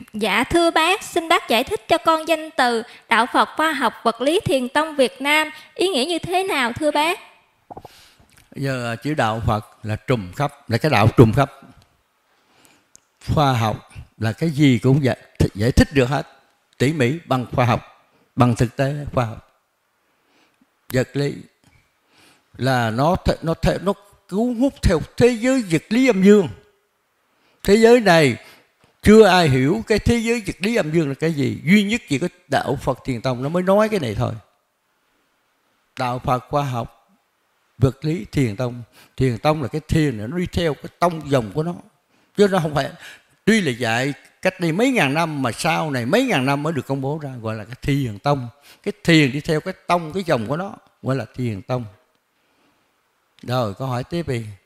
Dạ thưa bác, xin bác giải thích cho con danh từ Đạo Phật Khoa học Vật lý Thiền tông Việt Nam ý nghĩa như thế nào thưa bác? Giờ chữ đạo Phật là trùm khắp, là cái đạo trùm khắp. Khoa học là cái gì cũng giải thích được hết, tỉ mỉ bằng khoa học, bằng thực tế khoa học. Vật lý là nó cuốn hút theo thế giới vật lý âm dương. Thế giới này chưa ai hiểu cái thế giới vật lý âm dương là cái gì. Duy nhất chỉ có đạo Phật Thiền tông nó mới nói cái này thôi. Đạo Phật khoa học vật lý Thiền tông. Thiền tông là cái thiền này, nó đi theo cái tông dòng của nó, chứ nó không phải. Tuy là dạy cách đây mấy ngàn năm mà sau này mấy ngàn năm mới được công bố ra, gọi là cái Thiền tông. Cái thiền đi theo cái tông, cái dòng của nó, gọi là Thiền tông. Rồi câu hỏi tiếp đi.